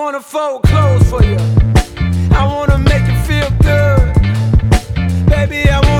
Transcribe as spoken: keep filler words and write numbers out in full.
wanna fold clothes for you. I wanna make you feel good. Baby, I wanna